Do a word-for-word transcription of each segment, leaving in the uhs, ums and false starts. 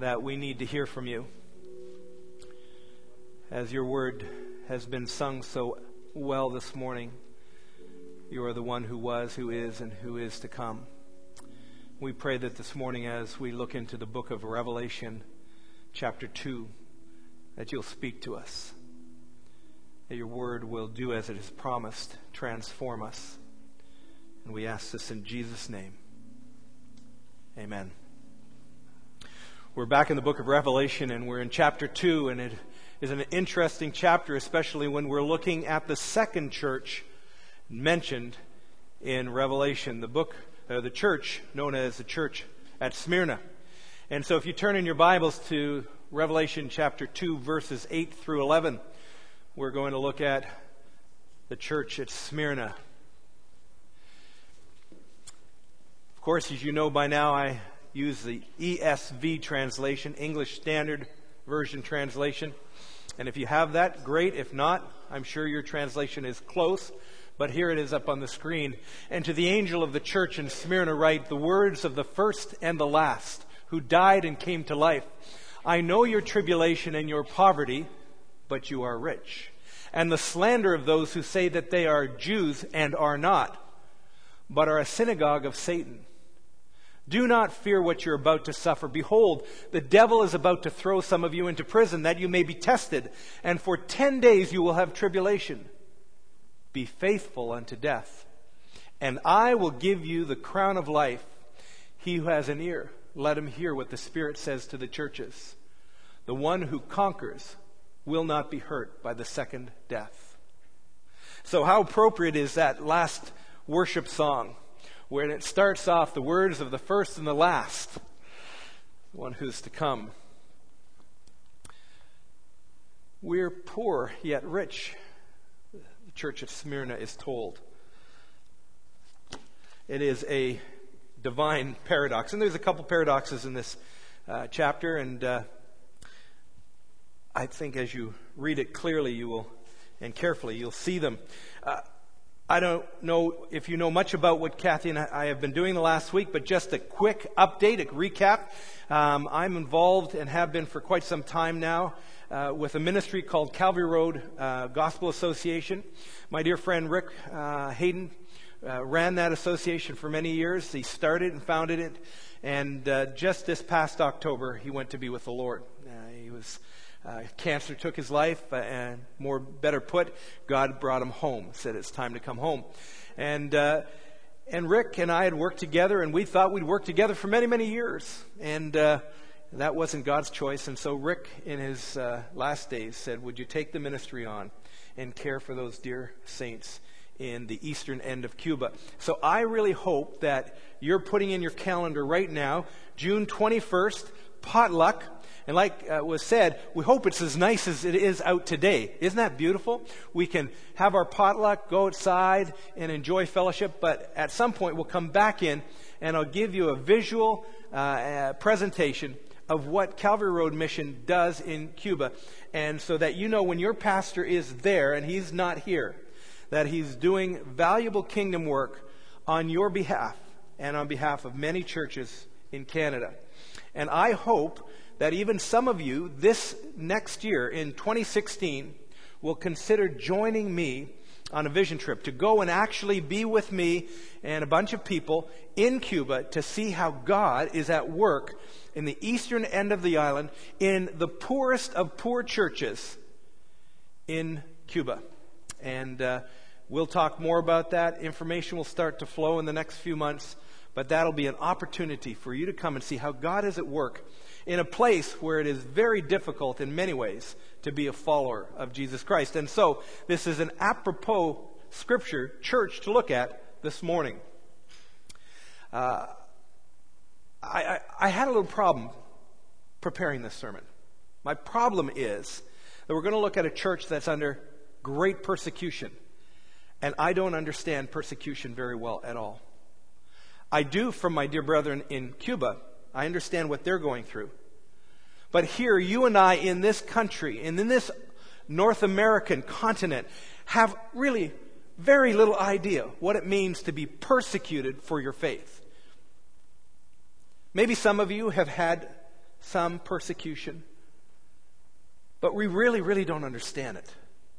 that we need to hear from you. As your word has been sung so well this morning, you are the one who was, who is, and who is to come. We pray that this morning as we look into the book of Revelation, chapter two, that you'll speak to us, that your word will do as it is promised, transform us. And we ask this in Jesus' name. Amen. We're back in the book of Revelation, and we're in chapter two, and it is an interesting chapter, especially when we're looking at the second church mentioned in Revelation, the book, uh, the church known as the church at Smyrna. And so if you turn in your Bibles to Revelation chapter two, verses eight through eleven, we're going to look at the church at Smyrna. Of course, as you know by now, I use the E S V translation, English Standard Version translation. And if you have that, great. If not, I'm sure your translation is close. But here it is up on the screen. And to the angel of the church in Smyrna write the words of the first and the last, who died and came to life. I know your tribulation and your poverty, but you are rich. And the slander of those who say that they are Jews and are not, but are a synagogue of Satan. Do not fear what you're about to suffer. Behold, the devil is about to throw some of you into prison, that you may be tested. And for ten days you will have tribulation. Be faithful unto death, and I will give you the crown of life. He who has an ear, let him hear what the Spirit says to the churches. The one who conquers will not be hurt by the second death. So how appropriate is that last worship song, where it starts off the words of the first and the last, the one who's to come. We're poor yet rich, the church of Smyrna is told. It is a divine paradox. And there's a couple paradoxes in this uh, chapter, and uh, I think as you read it clearly, you will, and carefully, you'll see them. Uh, I don't know if you know much about what Kathy and I have been doing the last week, but just a quick update, a recap. Um, I'm involved and have been for quite some time now uh, with a ministry called Calvary Road uh, Gospel Association. My dear friend Rick uh, Hayden uh, ran that association for many years. He started and founded it, and uh, just this past October, he went to be with the Lord. Uh, he was Uh, cancer took his life, uh, and more better put, God brought him home, said it's time to come home. And uh, and Rick and I had worked together, and we thought we'd work together for many, many years. And uh, that wasn't God's choice. And so Rick, in his uh, last days, said, would you take the ministry on and care for those dear saints in the eastern end of Cuba? So I really hope that you're putting in your calendar right now, June twenty-first, potluck. And like uh, was said, we hope it's as nice as it is out today. Isn't that beautiful? We can have our potluck, go outside, and enjoy fellowship. But at some point, we'll come back in, and I'll give you a visual uh, uh, presentation of what Calvary Road Mission does in Cuba. And so that you know when your pastor is there and he's not here, that he's doing valuable kingdom work on your behalf and on behalf of many churches in Canada. And I hope that even some of you this next year in twenty sixteen will consider joining me on a vision trip to go and actually be with me and a bunch of people in Cuba to see how God is at work in the eastern end of the island in the poorest of poor churches in Cuba. And uh, we'll talk more about that. Information will start to flow in the next few months, but that'll be an opportunity for you to come and see how God is at work in a place where it is very difficult in many ways to be a follower of Jesus Christ. And so this is an apropos scripture church to look at this morning. Uh, I, I, I had a little problem preparing this sermon. My problem is that we're going to look at a church that's under great persecution. And I don't understand persecution very well at all. I do from my dear brethren in Cuba. I understand what they're going through. But here, you and I in this country, and in this North American continent, have really very little idea what it means to be persecuted for your faith. Maybe some of you have had some persecution, but we really, really don't understand it.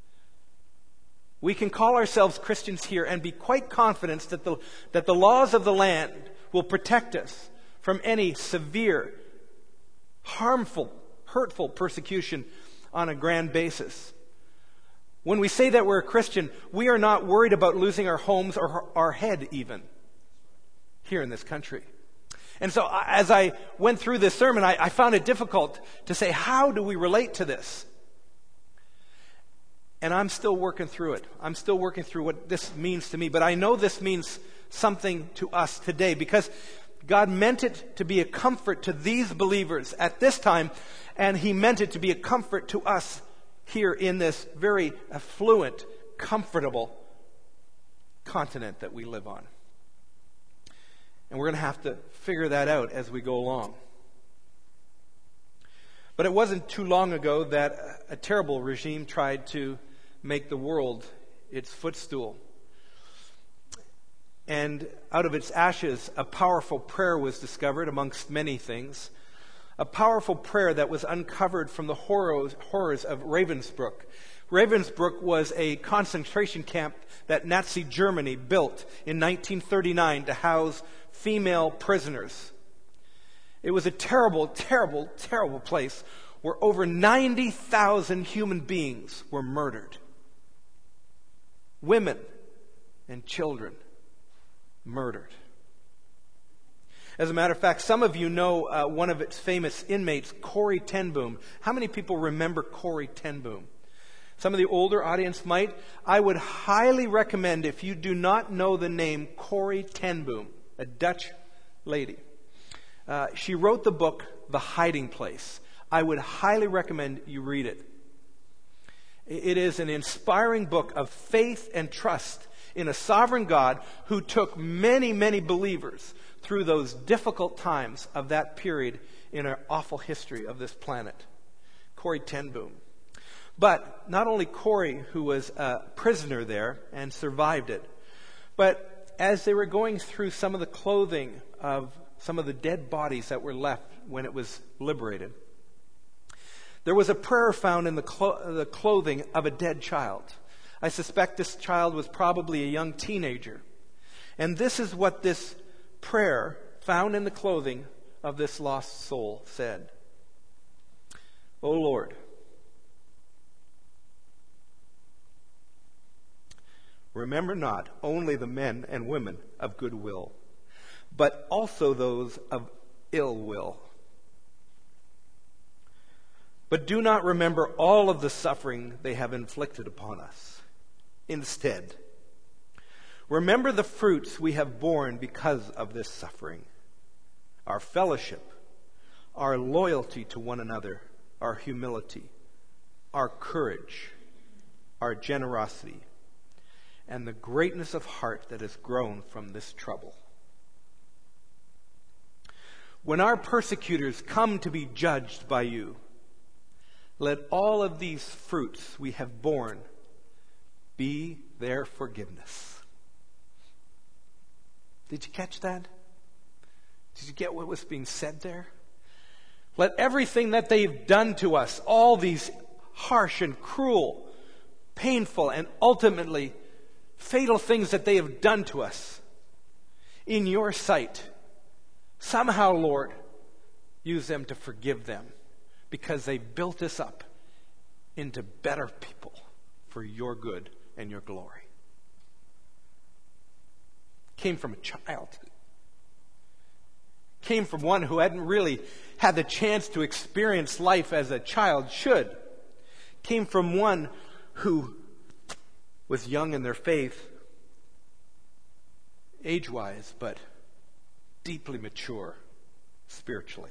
We can call ourselves Christians here and be quite confident that the, that the laws of the land will protect us from any severe, harmful, hurtful persecution on a grand basis. When we say that we're a Christian, we are not worried about losing our homes or our head even here in this country. And so as I went through this sermon, I, I found it difficult to say, how do we relate to this? And I'm still working through it. I'm still working through what this means to me. But I know this means something to us today, because God meant it to be a comfort to these believers at this time, and He meant it to be a comfort to us here in this very affluent, comfortable continent that we live on. And we're going to have to figure that out as we go along. But it wasn't too long ago that a terrible regime tried to make the world its footstool. And out of its ashes, a powerful prayer was discovered amongst many things. A powerful prayer that was uncovered from the horrors, horrors of Ravensbrück. Ravensbrück was a concentration camp that Nazi Germany built in nineteen thirty-nine to house female prisoners. It was a terrible, terrible, terrible place where over ninety thousand human beings were murdered. Women and children murdered. As a matter of fact, some of you know uh, one of its famous inmates, Corrie ten Boom. How many people remember Corrie ten Boom? Some of the older audience might. I would highly recommend, if you do not know the name Corrie ten Boom, a Dutch lady. Uh, she wrote the book, The Hiding Place. I would highly recommend you read it. It is an inspiring book of faith and trust in a sovereign God who took many, many believers through those difficult times of that period in our awful history of this planet. Corrie ten Boom. But not only Corrie, who was a prisoner there and survived it, but as they were going through some of the clothing of some of the dead bodies that were left when it was liberated, there was a prayer found in the, clo- the clothing of a dead child. I suspect this child was probably a young teenager. And this is what this prayer found in the clothing of this lost soul said. O Lord, remember not only the men and women of good will, but also those of ill will. But do not remember all of the suffering they have inflicted upon us. Instead, remember the fruits we have borne because of this suffering. Our fellowship, our loyalty to one another, our humility, our courage, our generosity, and the greatness of heart that has grown from this trouble. When our persecutors come to be judged by you, let all of these fruits we have borne be their forgiveness. Did you catch that? Did you get what was being said there? Let everything that they've done to us, all these harsh and cruel, painful and ultimately fatal things that they have done to us, in your sight, somehow, Lord, use them to forgive them, because they built us up into better people for your good and your glory. Came from a child. Came from one who hadn't really had the chance to experience life as a child should. Came from one who was young in their faith, age-wise, but deeply mature spiritually.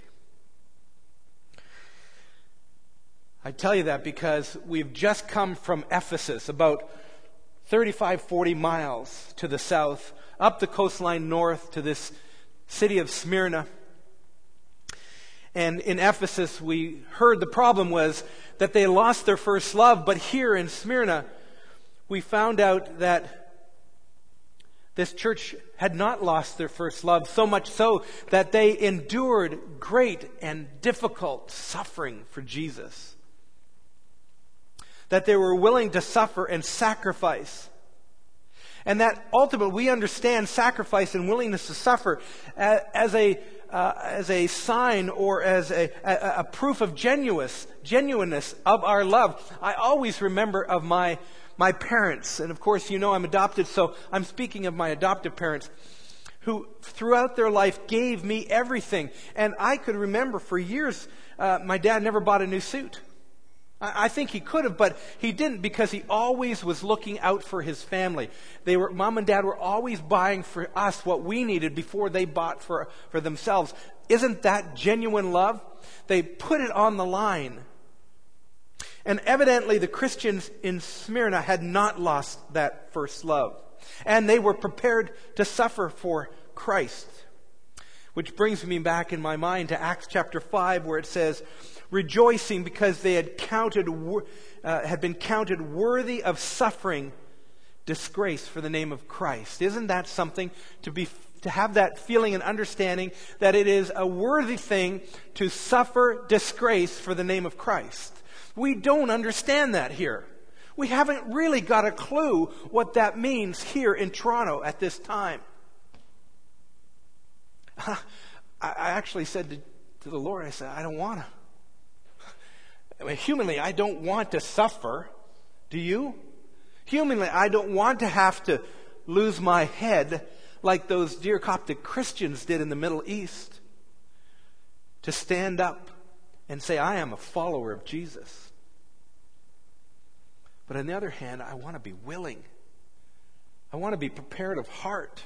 I tell you that because we've just come from Ephesus, about thirty-five, forty miles to the south, up the coastline north to this city of Smyrna. And in Ephesus, we heard the problem was that they lost their first love. But here in Smyrna, we found out that This church had not lost their first love, so much so that they endured great and difficult suffering for Jesus. That they were willing to suffer and sacrifice. And that ultimately we understand sacrifice and willingness to suffer as a uh, as a sign or as a, a, a proof of genuineness, genuineness of our love. I always remember of my my parents, and of course you know I'm adopted, so I'm speaking of my adoptive parents, who throughout their life gave me everything. And I could remember for years uh, my dad never bought a new suit. I think he could have, but he didn't, because he always was looking out for his family. They were, Mom and Dad were always buying for us what we needed before they bought for, for themselves. Isn't that genuine love? They put it on the line. And evidently the Christians in Smyrna had not lost that first love. And they were prepared to suffer for Christ. Which brings me back in my mind to Acts chapter five, where it says, rejoicing because they had counted, uh, had been counted worthy of suffering disgrace for the name of Christ. Isn't that something to be, to have that feeling and understanding that it is a worthy thing to suffer disgrace for the name of Christ? We don't understand that here. We haven't really got a clue what that means here in Toronto at this time. I actually said to, to the Lord, I said, I don't want to. I mean, humanly, I don't want to suffer. Do you? Humanly, I don't want to have to lose my head like those dear Coptic Christians did in the Middle East. To stand up and say, I am a follower of Jesus. But on the other hand, I want to be willing. I want to be prepared of heart.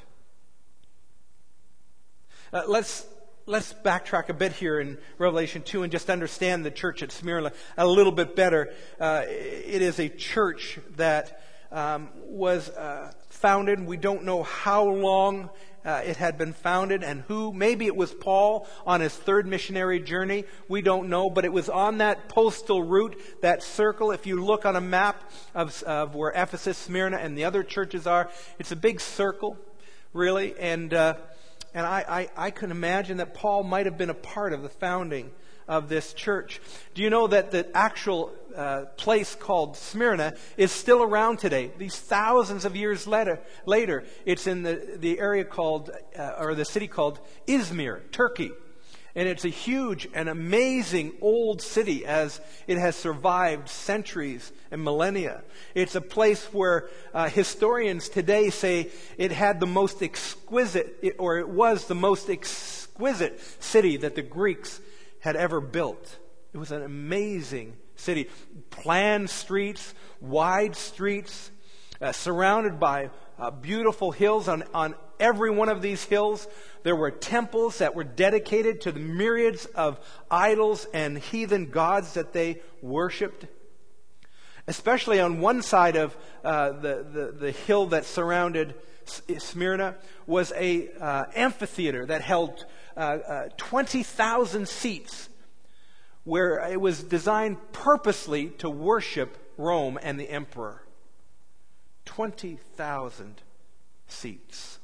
Uh, let's let's backtrack a bit here in Revelation two and just understand the church at Smyrna a little bit better. Uh, it is a church that um, was uh, founded. We don't know how long uh, it had been founded and who. Maybe it was Paul on his third missionary journey. We don't know, but it was on that postal route, that circle. If you look on a map of, of where Ephesus, Smyrna, and the other churches are, it's a big circle, really, and uh, And I, I, I can imagine that Paul might have been a part of the founding of this church. Do you know that the actual uh, place called Smyrna is still around today? These thousands of years later, later it's in the, the area called, uh, or the city called Izmir, Turkey. And it's a huge and amazing old city as it has survived centuries and millennia. It's a place where uh, historians today say it had the most exquisite, it, or it was the most exquisite city that the Greeks had ever built. It was an amazing city. Planned streets, wide streets, uh, surrounded by uh, beautiful hills. On, on every one of these hills, there were temples that were dedicated to the myriads of idols and heathen gods that they worshipped. Especially on one side of uh, the, the, the hill that surrounded Smyrna was a uh, amphitheater that held uh, uh, twenty thousand seats, where it was designed purposely to worship Rome and the emperor. twenty thousand seats.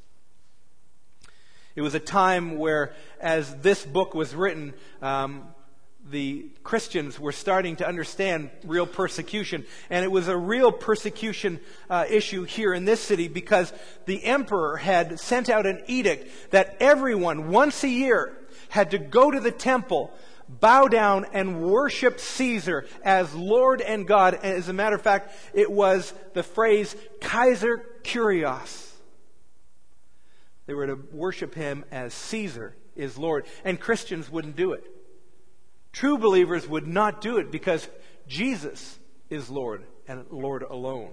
It was a time where, as this book was written, um, the Christians were starting to understand real persecution. And it was a real persecution uh, issue here in this city because the emperor had sent out an edict that everyone, once a year, had to go to the temple, bow down, and worship Caesar as Lord and God. And as a matter of fact, it was the phrase, Kaiser Kyrios. They were to worship him as Caesar is Lord. And Christians wouldn't do it. True believers would not do it because Jesus is Lord and Lord alone.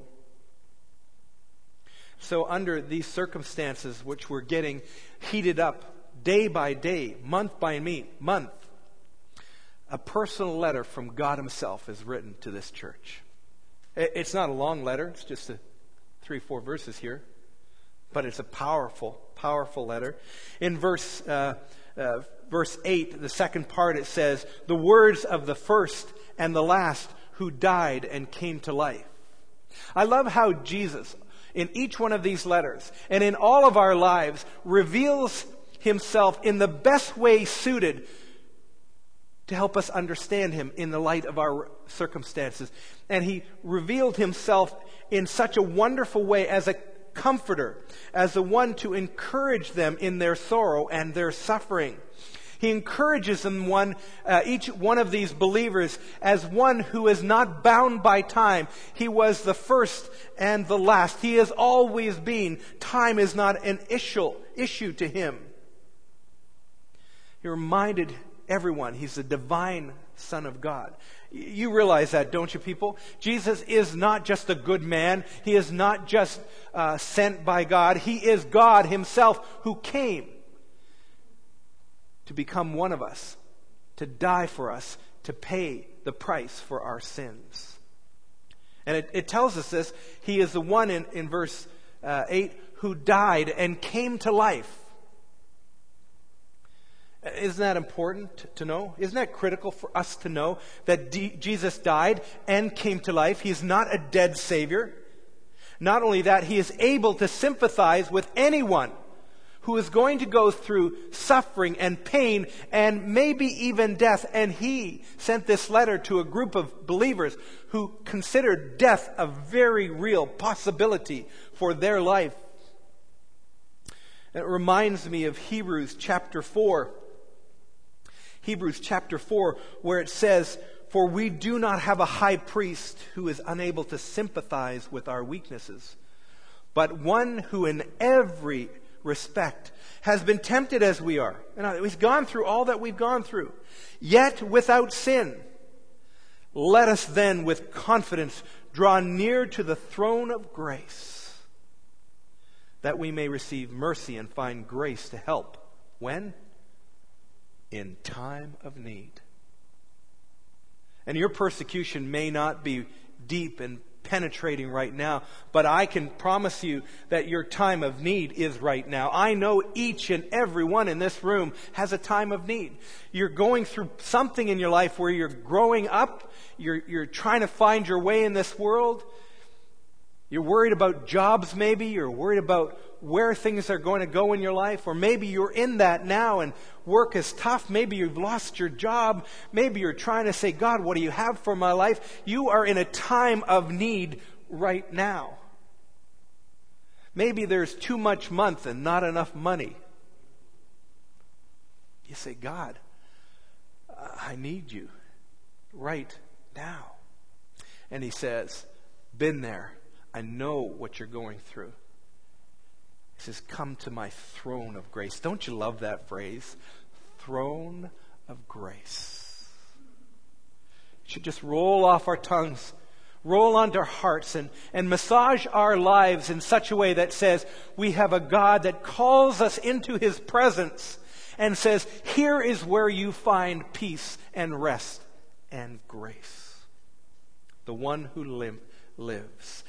So under these circumstances, which were getting heated up day by day, month by month, a personal letter from God himself is written to this church. It's not a long letter. It's just a three, four verses here. But it's a powerful, powerful letter. In verse uh, uh, verse eight, the second part, it says, the words of the first and the last who died and came to life. I love how Jesus, in each one of these letters and in all of our lives reveals himself in the best way suited to help us understand him in the light of our circumstances. And he revealed himself in such a wonderful way as a comforter, as the one to encourage them in their sorrow and their suffering. He encourages them, one, uh, each one of these believers as one who is not bound by time. He was the first and the last. He has always been. Time is not an issue, issue to him. He reminded everyone he's the divine Son of God. You realize that, don't you, people? Jesus is not just a good man. He is not just uh, sent by God. He is God himself who came to become one of us, to die for us, to pay the price for our sins. And it, it tells us this. He is the one in, in verse uh, eight who died and came to life. Isn't that important to know? Isn't that critical for us to know that D- Jesus died and came to life? He's not a dead Savior. Not only that, he is able to sympathize with anyone who is going to go through suffering and pain and maybe even death. And he sent this letter to a group of believers who considered death a very real possibility for their life. It reminds me of Hebrews chapter four. Hebrews chapter four, where it says, "For we do not have a high priest who is unable to sympathize with our weaknesses, but one who in every respect has been tempted as we are." And he's gone through all that we've gone through, yet without sin. "Let us then with confidence draw near to the throne of grace, that we may receive mercy and find grace to help." When? In time of need. And your persecution may not be deep and penetrating right now, but I can promise you that your time of need is right now. I know each and every one in this room has a time of need. You're going through something in your life where you're growing up, you're, you're trying to find your way in this world. You're worried about jobs maybe, you're worried about where things are going to go in your life, or maybe you're in that now and work is tough. Maybe you've lost your job. Maybe you're trying to say, "God, what do you have for my life?" You are in a time of need right now. Maybe there's too much month and not enough money. You say, "God, I need you right now." And he says, "Been there. I know what you're going through." He says, "Come to my throne of grace." Don't you love that phrase? Throne of grace. It should just roll off our tongues, roll onto our hearts, and, and massage our lives in such a way that says we have a God that calls us into his presence and says, "Here is where you find peace and rest and grace." The one who lim- lives.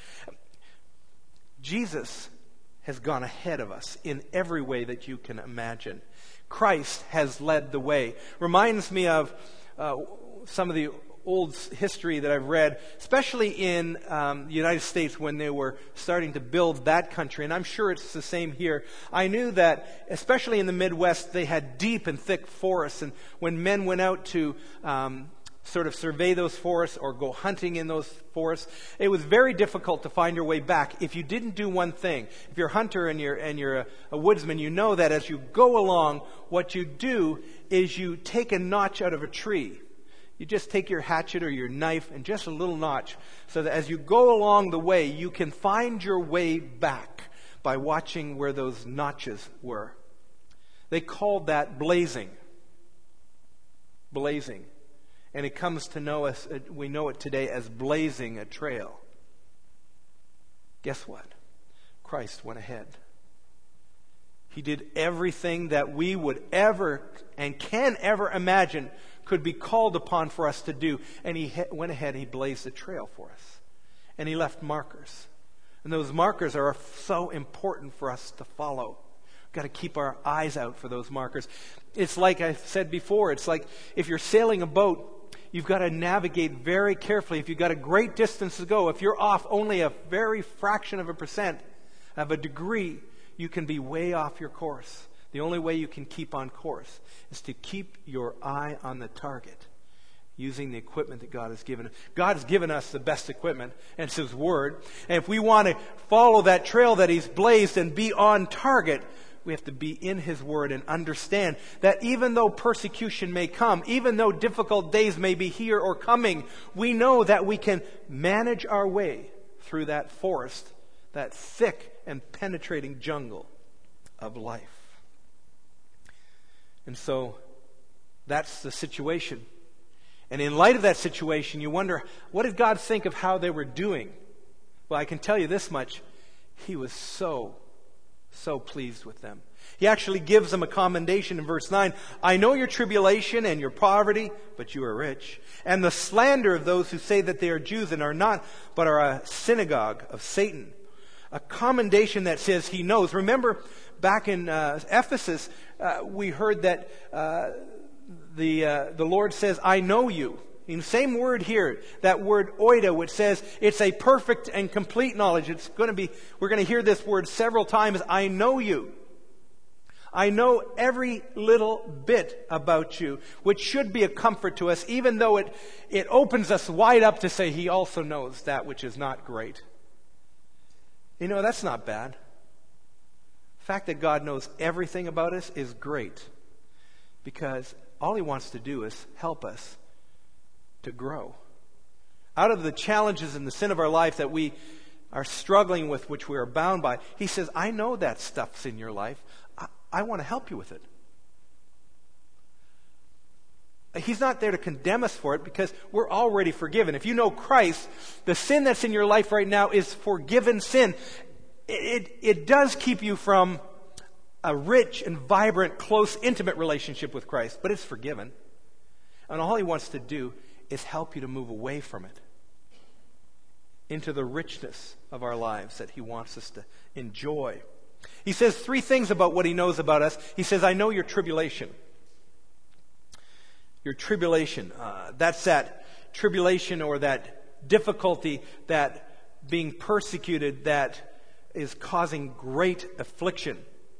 Jesus has gone ahead of us in every way that you can imagine. Christ has led the way. Reminds me of uh, some of the old history that I've read, especially in um, the United States when they were starting to build that country, and I'm sure it's the same here. I knew that, especially in the Midwest, they had deep and thick forests, and when men went out to um, sort of survey those forests or go hunting in those forests, it was very difficult to find your way back if you didn't do one thing. If you're a hunter and you're and you're a, a woodsman, you know that as you go along, what you do is you take a notch out of a tree. You just take your hatchet or your knife and just a little notch, so that as you go along the way, you can find your way back by watching where those notches were. They called that blazing. Blazing. And it comes to know us, we know it today as blazing a trail. Guess what? Christ went ahead. He did everything that we would ever and can ever imagine could be called upon for us to do. And he went ahead, he blazed a trail for us. And he left markers. And those markers are so important for us to follow. We've got to keep our eyes out for those markers. It's like I said before, it's like if you're sailing a boat, you've got to navigate very carefully. If you've got a great distance to go, if you're off only a very fraction of a percent, of a degree, you can be way off your course. The only way you can keep on course is to keep your eye on the target, using the equipment that God has given us. God has given us the best equipment, and it's His Word. And if we want to follow that trail that He's blazed and be on target, we have to be in His Word and understand that even though persecution may come, even though difficult days may be here or coming, we know that we can manage our way through that forest, that thick and penetrating jungle of life. And so, that's the situation. And in light of that situation, you wonder, what did God think of how they were doing? Well, I can tell you this much. He was so, so pleased with them. He actually gives them a commendation in verse nine. I know your tribulation and your poverty, but you are rich. And the slander of those who say that they are Jews and are not, but are a synagogue of Satan. A commendation that says He knows. Remember, back in uh, Ephesus, uh, we heard that uh, the uh, the Lord says, I know you. In the same word here, that word oida, which says it's a perfect and complete knowledge. It's going to be, we're going to hear this word several times. I know you. I know every little bit about you, which should be a comfort to us, even though it, it opens us wide up to say He also knows that which is not great. You know, that's not bad. The fact that God knows everything about us is great, because all He wants to do is help us to grow. Out of the challenges and the sin of our life that we are struggling with, which we are bound by, He says, I know that stuff's in your life. I, I want to help you with it. He's not there to condemn us for it, because we're already forgiven. If you know Christ, the sin that's in your life right now is forgiven sin. It, it, it does keep you from a rich and vibrant, close, intimate relationship with Christ, but it's forgiven. And all He wants to do is help you to move away from it into the richness of our lives that He wants us to enjoy. He says three things about what He knows about us. He says, I know your tribulation. Your tribulation. Uh, that's that tribulation or that difficulty, that being persecuted, that is causing great affliction.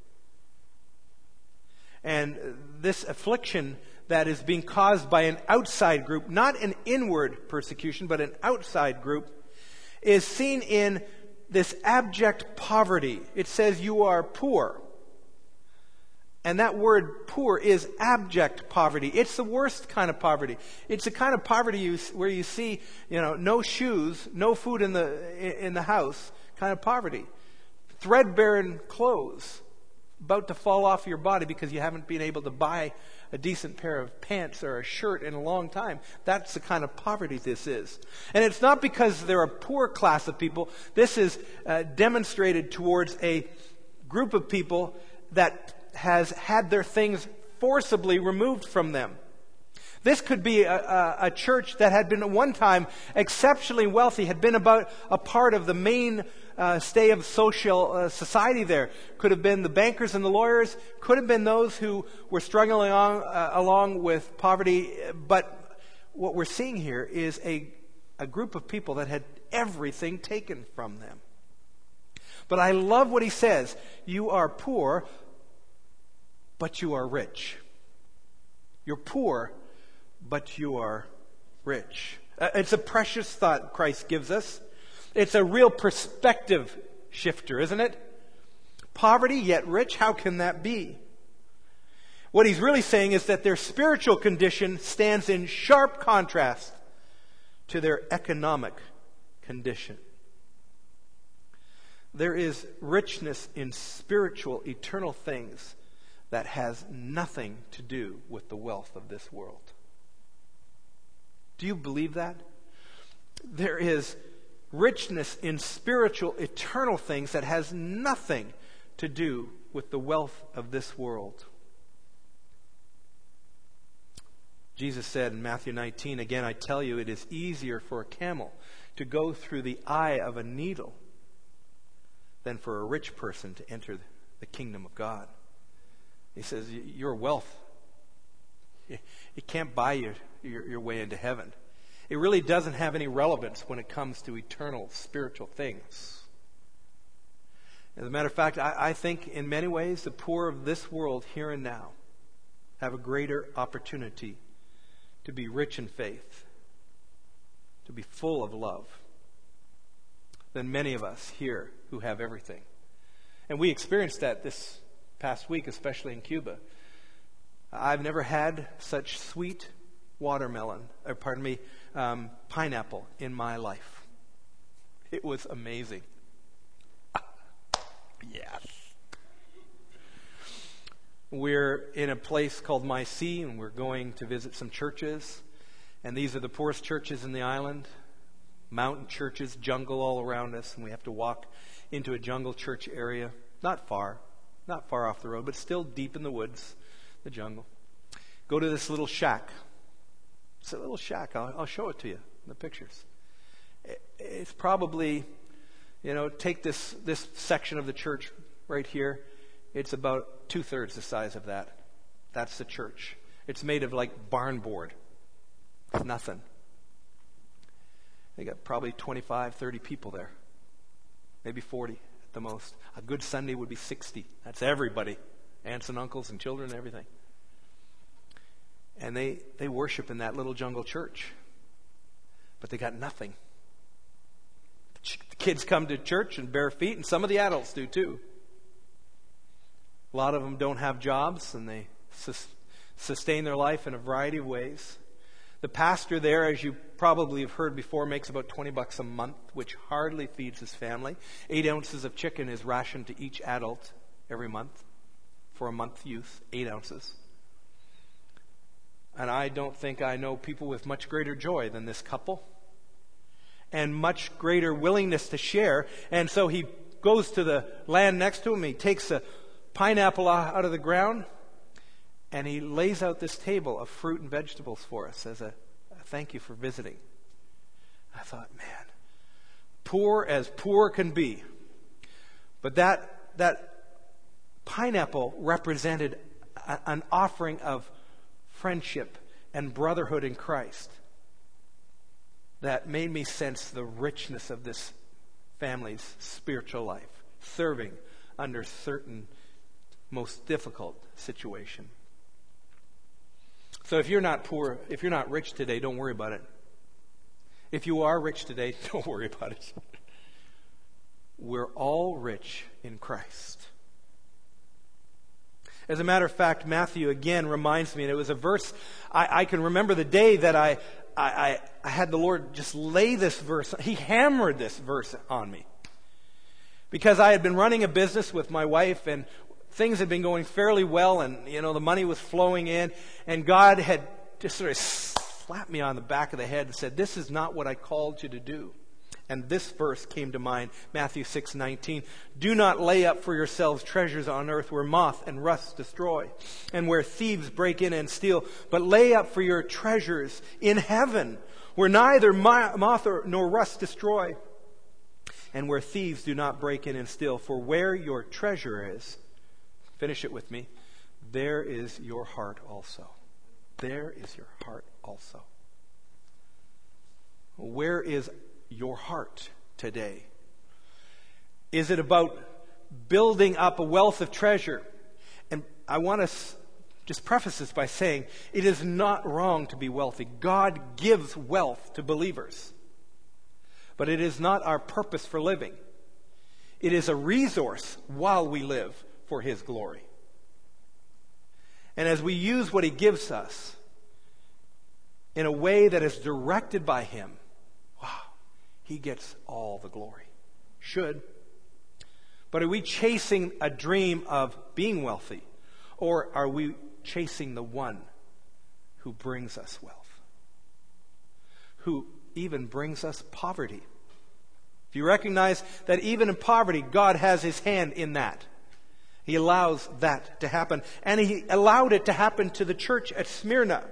And this affliction that is being caused by an outside group, not an inward persecution, but an outside group, is seen in this abject poverty. It says you are poor. And that word poor is abject poverty. It's the worst kind of poverty. It's the kind of poverty you, where you see, you know, no shoes, no food in the in the house kind of poverty. Threadbare clothes about to fall off your body because you haven't been able to buy a decent pair of pants or a shirt in a long time. That's the kind of poverty this is. And it's not because they're a poor class of people. This is uh, demonstrated towards a group of people that has had their things forcibly removed from them. This could be a, a, a church that had been at one time exceptionally wealthy, had been about a part of the main uh, stay of social uh, society there. Could have been the bankers and the lawyers, could have been those who were struggling along, uh, along with poverty. But what we're seeing here is a, a group of people that had everything taken from them. But I love what he says. You are poor, but you are rich. You're poor, but you are rich. Uh, it's a precious thought Christ gives us. It's a real perspective shifter, isn't it? Poverty, yet rich, how can that be? What he's really saying is that their spiritual condition stands in sharp contrast to their economic condition. There is richness in spiritual, eternal things that has nothing to do with the wealth of this world. Do you believe that? There is richness in spiritual, eternal things that has nothing to do with the wealth of this world. Jesus said in Matthew nineteen, again, I tell you, it is easier for a camel to go through the eye of a needle than for a rich person to enter the kingdom of God. He says, your wealth, it can't buy you your, your way into heaven. It really doesn't have any relevance when it comes to eternal spiritual things. As a matter of fact, I, I think in many ways the poor of this world here and now have a greater opportunity to be rich in faith, to be full of love, than many of us here who have everything. And we experienced that this past week, especially in Cuba. I've never had such sweet watermelon, or pardon me, um, pineapple in my life. It was amazing. Yes. We're in a place called Mysie, and we're going to visit some churches. And these are the poorest churches in the island. Mountain churches, jungle all around us, and we have to walk into a jungle church area. Not far, not far off the road, but still deep in the woods, the jungle. Go to this little shack. It's a little shack. I'll, I'll show it to you in the pictures. It, it's probably, you know, take this, this section of the church right here. It's about two-thirds the size of that. That's the church. It's made of like barn board. It's nothing. They got probably twenty-five, thirty people there. Maybe forty at the most. A good Sunday would be sixty. That's everybody. Aunts and uncles and children and everything. And they, they worship in that little jungle church. But they got nothing. The kids come to church in bare feet, and some of the adults do too. A lot of them don't have jobs, and they sus- sustain their life in a variety of ways. The pastor there, as you probably have heard before, makes about twenty bucks a month, which hardly feeds his family. Eight ounces of chicken is rationed to each adult every month for a month youth, eight ounces. And I don't think I know people with much greater joy than this couple and much greater willingness to share. And so he goes to the land next to him. He takes a pineapple out of the ground, and he lays out this table of fruit and vegetables for us as a, a thank you for visiting. I thought, man, poor as poor can be. But that that pineapple represented a, an offering of friendship and brotherhood in Christ that made me sense the richness of this family's spiritual life, serving under certain most difficult situation. So if you're not poor, if you're not rich today, don't worry about it. If you are rich today, don't worry about it. We're all rich in Christ. As a matter of fact, Matthew again reminds me, and it was a verse, I, I can remember the day that I, I, I had the Lord just lay this verse, He hammered this verse on me. Because I had been running a business with my wife, and things had been going fairly well, and you know the money was flowing in, and God had just sort of slapped me on the back of the head and said, "This is not what I called you to do." And this verse came to mind, Matthew six nineteen. "Do not lay up for yourselves treasures on earth where moth and rust destroy, and where thieves break in and steal, but lay up for your treasures in heaven, where neither moth nor rust destroy, and where thieves do not break in and steal. For where your treasure is," finish it with me, "there is your heart also." There is your heart also. Where is your heart today? Is it about building up a wealth of treasure? And I want to just preface this by saying it is not wrong to be wealthy. God gives wealth to believers. But it is not our purpose for living. It is a resource while we live for His glory. And as we use what He gives us in a way that is directed by Him, wow, He gets all the glory. Should. But are we chasing a dream of being wealthy? Or are we chasing the one who brings us wealth? Who even brings us poverty? If you recognize that even in poverty, God has His hand in that. He allows that to happen. And He allowed it to happen to the church at Smyrna.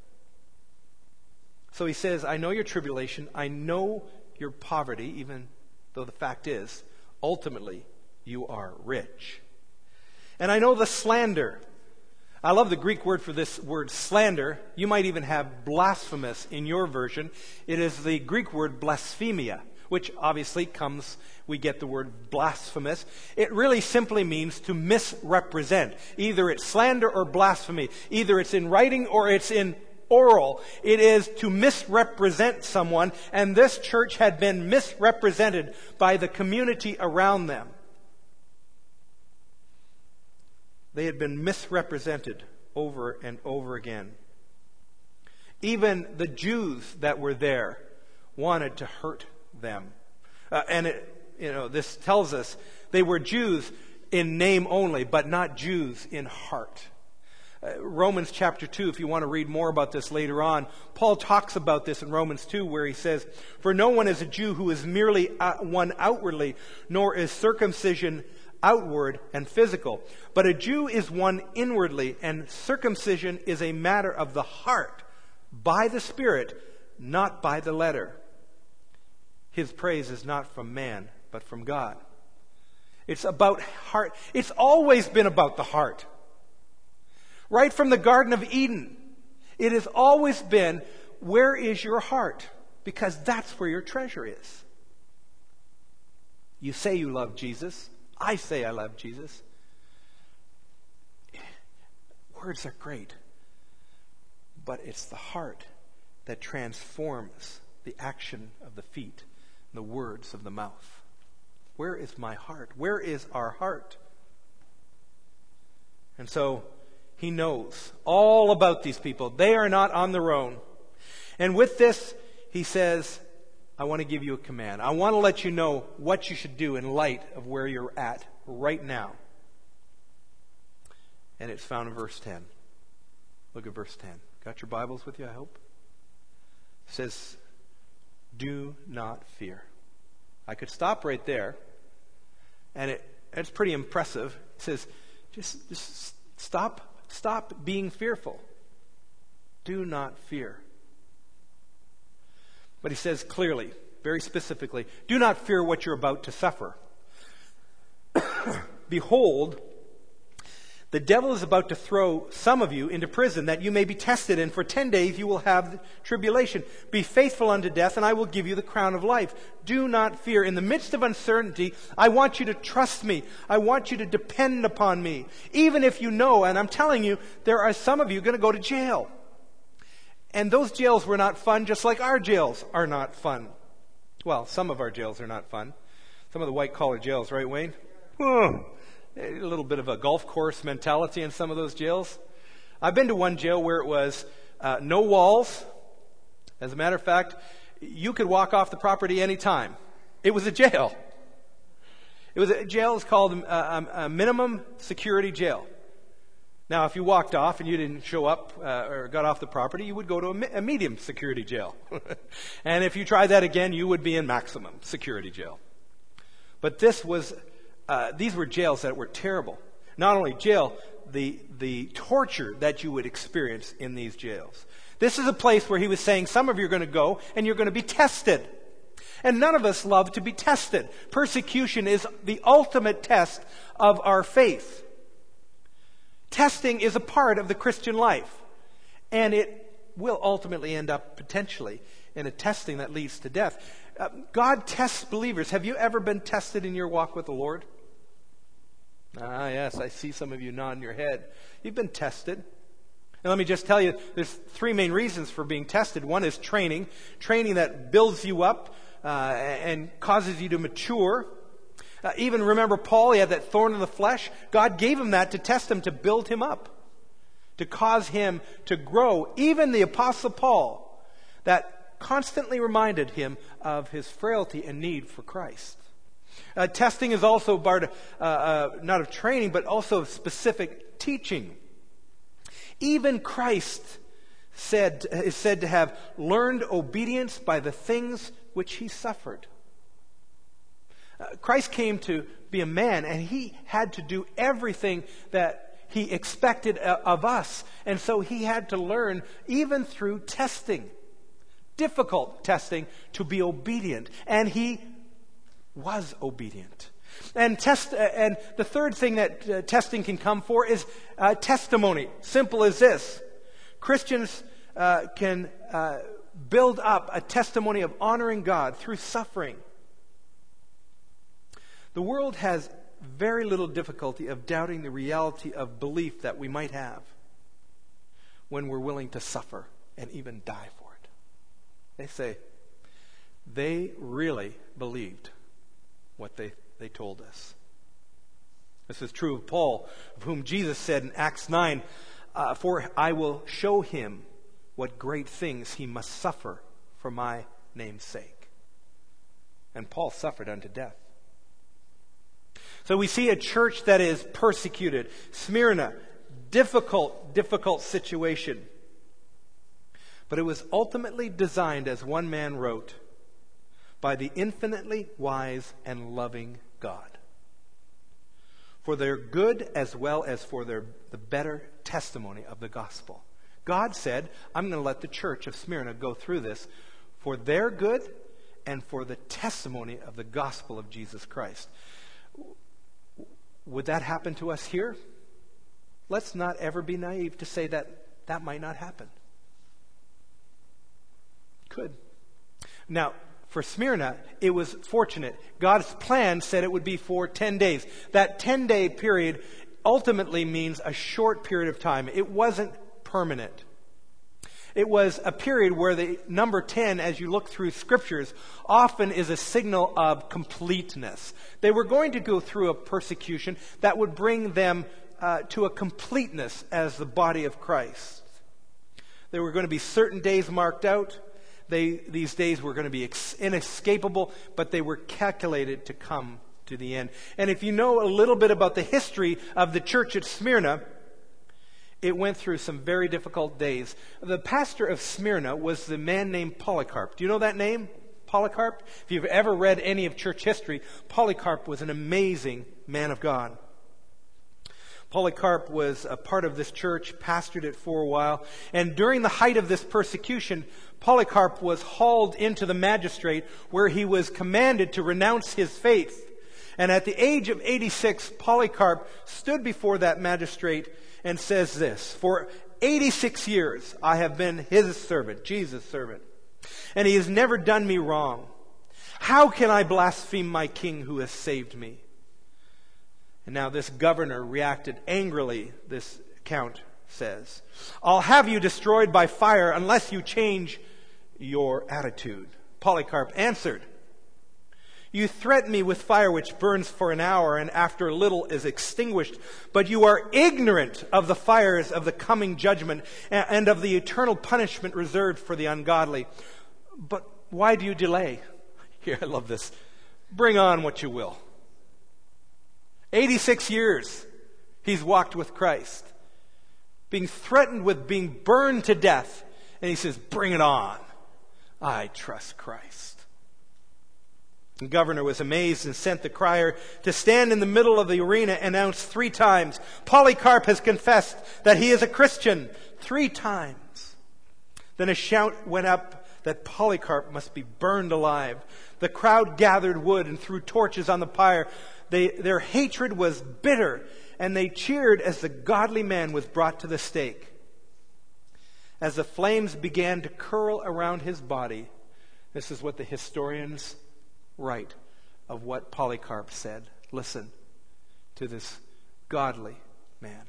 So He says, I know your tribulation. I know your poverty, even though the fact is, ultimately, you are rich. And I know the slander. I love the Greek word for this word, slander. You might even have blasphemous in your version. It is the Greek word blasphemia, which obviously comes, we get the word blasphemous. It really simply means to misrepresent. Either it's slander or blasphemy. Either it's in writing or it's in oral. It is to misrepresent someone, and this church had been misrepresented by the community around them. They had been misrepresented over and over again. Even the Jews that were there wanted to hurt them. Uh, and it, you know, this tells us they were Jews in name only, but not Jews in heart. Uh, Romans chapter two, if you want to read more about this later on, Paul talks about this in Romans two, where he says, "For no one is a Jew who is merely one outwardly, nor is circumcision outward and physical. But a Jew is one inwardly, and circumcision is a matter of the heart, by the Spirit, not by the letter. His praise is not from man, but from God." It's about heart. It's always been about the heart. Right from the Garden of Eden, it has always been, where is your heart? Because that's where your treasure is. You say you love Jesus. I say I love Jesus. Words are great. But it's the heart that transforms the action of the feet and the words of the mouth. Where is my heart? Where is our heart? And so he knows all about these people. They are not on their own. And with this, he says, I want to give you a command. I want to let you know what you should do in light of where you're at right now. And it's found in verse ten. Look at verse ten. Got your Bibles with you, I hope? It says, do not fear. I could stop right there, and it, it's pretty impressive. It says, just, just stop, stop being fearful. Do not fear. But he says clearly, very specifically, do not fear what you're about to suffer. Behold, the devil is about to throw some of you into prison, that you may be tested, and for ten days you will have tribulation. Be faithful unto death, and I will give you the crown of life. Do not fear. In the midst of uncertainty, I want you to trust me. I want you to depend upon me. Even if you know, and I'm telling you, there are some of you going to go to jail. And those jails were not fun, just like our jails are not fun. Well, some of our jails are not fun. Some of the white-collar jails, right, Wayne? Oh, a little bit of a golf course mentality in some of those jails. I've been to one jail where it was uh, no walls. As a matter of fact, you could walk off the property anytime. It was a jail. It was a jail is called a, a, a minimum security jail. Now, if you walked off and you didn't show up uh, or got off the property, you would go to a, me- a medium security jail. And if you tried that again, you would be in maximum security jail. But this was, uh, these were jails that were terrible. Not only jail, the the torture that you would experience in these jails. This is a place where he was saying some of you are going to go and you're going to be tested. And none of us love to be tested. Persecution is the ultimate test of our faith. Testing is a part of the Christian life, and it will ultimately end up potentially in a testing that leads to death. Uh, God tests believers. Have you ever been tested in your walk with the Lord? Ah, yes, I see some of you nodding your head. You've been tested. And let me just tell you, there's three main reasons for being tested. One is training, training that builds you up uh, and causes you to mature. Uh, even remember Paul, he had that thorn in the flesh. God gave him that to test him, to build him up, to cause him to grow. Even the Apostle Paul, that constantly reminded him of his frailty and need for Christ. Uh, testing is also part of, uh, uh, not of training, but also of specific teaching. Even Christ said is said to have learned obedience by the things which he suffered. Uh, Christ came to be a man, and he had to do everything that he expected uh, of us. And so he had to learn, even through testing, difficult testing, to be obedient. And he was obedient. And test, uh, and the third thing that uh, testing can come for is uh, testimony. Simple as this. Christians uh, can uh, build up a testimony of honoring God through suffering. The world has very little difficulty of doubting the reality of belief that we might have when we're willing to suffer and even die for it. They say they really believed what they, they told us. This is true of Paul, of whom Jesus said in Acts nine, uh, for I will show him what great things he must suffer for my name's sake. And Paul suffered unto death. So we see a church that is persecuted. Smyrna, difficult, difficult situation. But it was ultimately designed, as one man wrote, by the infinitely wise and loving God, for their good as well as for their the better testimony of the gospel. God said, I'm going to let the church of Smyrna go through this for their good and for the testimony of the gospel of Jesus Christ. Would that happen to us here? Let's not ever be naive to say that that might not happen. Could. Now, for Smyrna, it was fortunate. God's plan said it would be for ten days. That ten-day period ultimately means a short period of time. It wasn't permanent. It was a period where the number ten, as you look through scriptures, often is a signal of completeness. They were going to go through a persecution that would bring them uh, to a completeness as the body of Christ. There were going to be certain days marked out. They, these days were going to be ex- inescapable, but they were calculated to come to the end. And if you know a little bit about the history of the church at Smyrna, it went through some very difficult days. The pastor of Smyrna was the man named Polycarp. Do you know that name? Polycarp? If you've ever read any of church history, Polycarp was an amazing man of God. Polycarp was a part of this church, pastored it for a while, and during the height of this persecution, Polycarp was hauled into the magistrate where he was commanded to renounce his faith. And at the age of eighty-six, Polycarp stood before that magistrate and says this, for eighty-six years I have been his servant, Jesus' servant, and he has never done me wrong. How can I blaspheme my king who has saved me? And now this governor reacted angrily, this account says. I'll have you destroyed by fire unless you change your attitude. Polycarp answered, you threaten me with fire which burns for an hour and after a little is extinguished, but you are ignorant of the fires of the coming judgment and of the eternal punishment reserved for the ungodly. But why do you delay? Here, I love this. Bring on what you will. eighty-six years he's walked with Christ, being threatened with being burned to death. And he says, bring it on. I trust Christ. The governor was amazed and sent the crier to stand in the middle of the arena and announce three times, Polycarp has confessed that he is a Christian. Three times. Then a shout went up that Polycarp must be burned alive. The crowd gathered wood and threw torches on the pyre. They, their hatred was bitter, and they cheered as the godly man was brought to the stake. As the flames began to curl around his body, this is what the historians write of what Polycarp said. Listen to this godly man.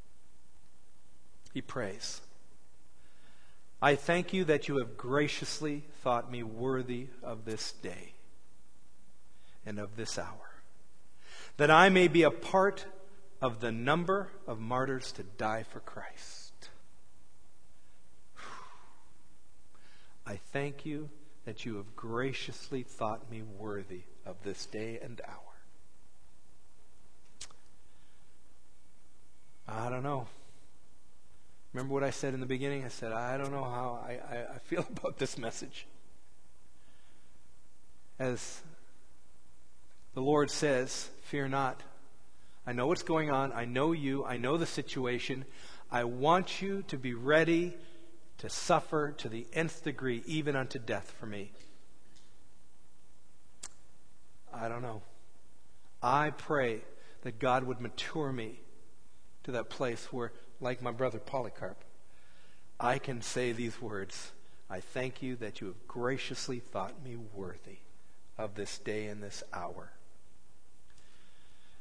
He prays, I thank you that you have graciously thought me worthy of this day and of this hour, that I may be a part of the number of martyrs to die for Christ. I thank you that you have graciously thought me worthy of this day and hour. I don't know. Remember what I said in the beginning? I said, I don't know how I, I, I feel about this message. As the Lord says, fear not. I know what's going on. I know you. I know the situation. I want you to be ready to suffer to the nth degree, even unto death for me. I don't know. I pray that God would mature me to that place where, like my brother Polycarp, I can say these words, I thank you that you have graciously thought me worthy of this day and this hour.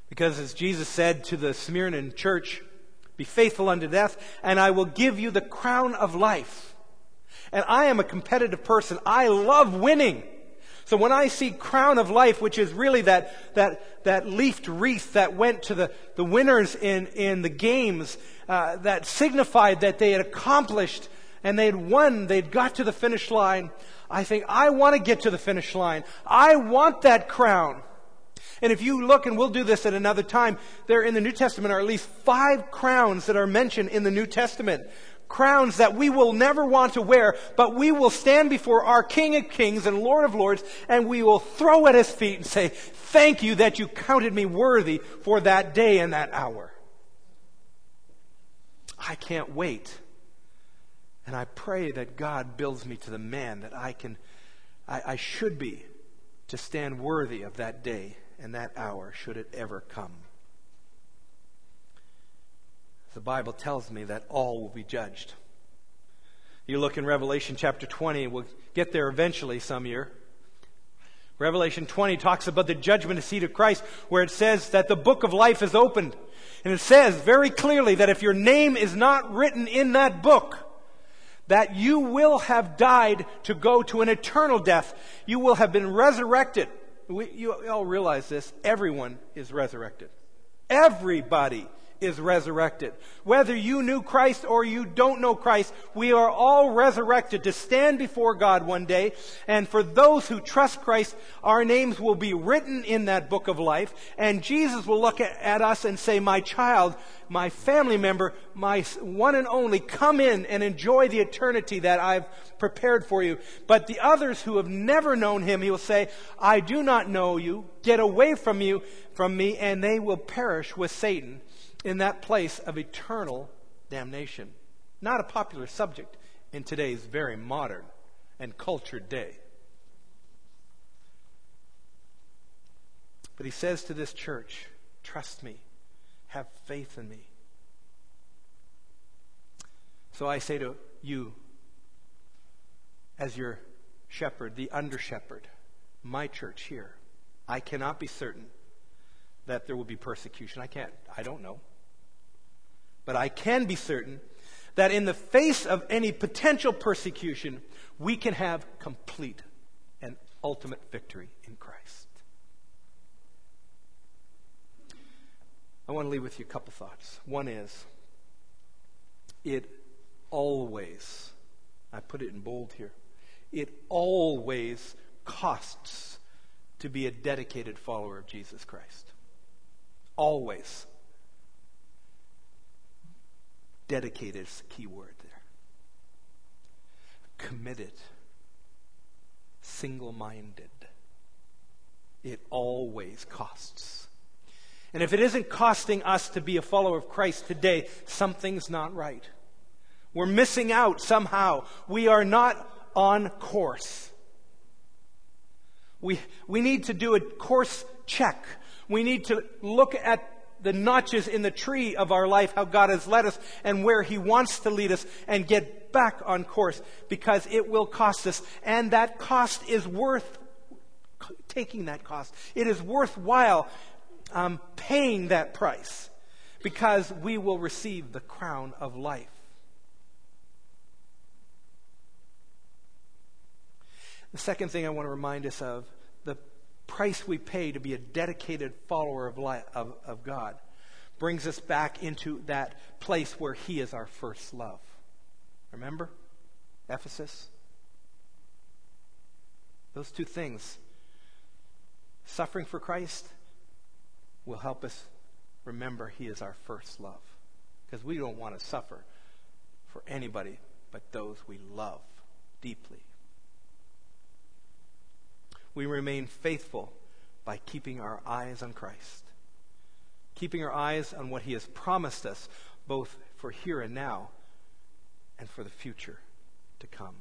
Because as Jesus said to the Smyrna church, be faithful unto death, and I will give you the crown of life. And I am a competitive person. I love winning. So when I see crown of life, which is really that that that leafed wreath that went to the, the winners in, in the games, uh, that signified that they had accomplished and they had won, they'd got to the finish line, I think, I want to get to the finish line. I want that crown. And if you look, and we'll do this at another time, there in the New Testament are at least five crowns that are mentioned in the New Testament. Crowns that we will never want to wear, but we will stand before our King of Kings and Lord of Lords, and we will throw at His feet and say, thank you that you counted me worthy for that day and that hour. I can't wait. And I pray that God builds me to the man that I can, I, I should be, to stand worthy of that day and that hour, should it ever come. The Bible tells me that all will be judged. You look in Revelation chapter twenty, and we'll get there eventually some year. Revelation twenty talks about the judgment seat of Christ, where it says that the book of life is opened. And it says very clearly that if your name is not written in that book, that you will have died to go to an eternal death. You will have been resurrected. We, you all realize this. Everyone is resurrected. Everybody is resurrected. Whether you knew Christ or you don't know Christ, we are all resurrected to stand before God one day. And for those who trust Christ, our names will be written in that book of life. And Jesus will look at, at us and say, my child, my family member, my one and only, come in and enjoy the eternity that I've prepared for you. But the others who have never known Him, He will say, I do not know you. Get away from you, from me, and they will perish with Satan in that place of eternal damnation. Not a popular subject in today's very modern and cultured day. But He says to this church, trust me, have faith in me. So I say to you, as your shepherd, the under shepherd, my church here, I cannot be certain that there will be persecution. I can't, I don't know. But I can be certain that in the face of any potential persecution, we can have complete and ultimate victory in Christ. I want to leave with you a couple thoughts. One is, it always, I put it in bold here, it always costs to be a dedicated follower of Jesus Christ. Always. Dedicated is the key word there. Committed. Single-minded. It always costs. And if it isn't costing us to be a follower of Christ today, something's not right. We're missing out somehow. We are not on course. We, we need to do a course check. We need to look at the notches in the tree of our life, how God has led us and where He wants to lead us, and get back on course, because it will cost us. And that cost is worth taking that cost. It is worthwhile um, paying that price, because we will receive the crown of life. The second thing I want to remind us of, the price we pay to be a dedicated follower of, life, of, of God, brings us back into that place where He is our first love. Remember? Ephesus? Those two things. Suffering for Christ will help us remember He is our first love. Because we don't want to suffer for anybody but those we love deeply. We remain faithful by keeping our eyes on Christ. Keeping our eyes on what He has promised us, both for here and now and for the future to come.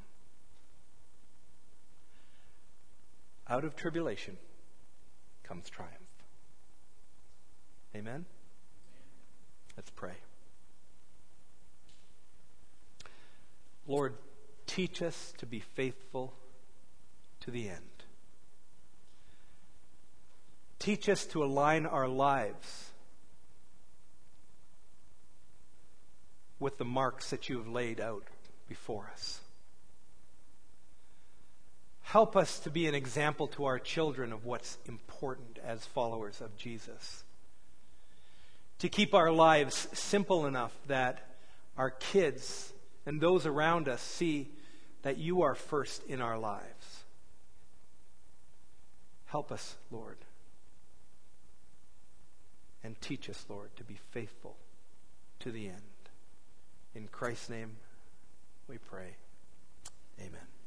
Out of tribulation comes triumph. Amen? Let's pray. Lord, teach us to be faithful to the end. Teach us to align our lives with the marks that you have laid out before us. Help us to be an example to our children of what's important as followers of Jesus. To keep our lives simple enough that our kids and those around us see that you are first in our lives. Help us, Lord. And teach us, Lord, to be faithful to the end. In Christ's name we pray. Amen.